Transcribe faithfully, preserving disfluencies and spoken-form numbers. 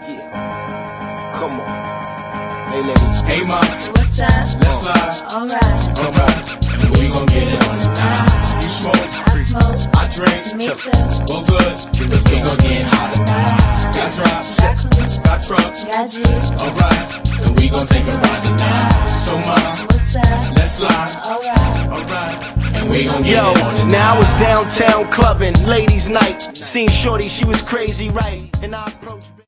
Yeah. Come on. Hey ladies. Hey ma. What's up? Let's slide. Alright. Alright. And we gon' get it on tonight. You smoke. I smoke. I drink. Me too. Well good. Because we gon' get hot tonight. Got drops. Got clues. Got trucks. Got G's. Alright. And we gon' take a ride tonight. So ma. What's up? Let's slide. Alright. Alright. And we gon' get Yo, it on tonight. now I was downtown clubbing, ladies' night. Seen shorty, she was crazy, right? And I approached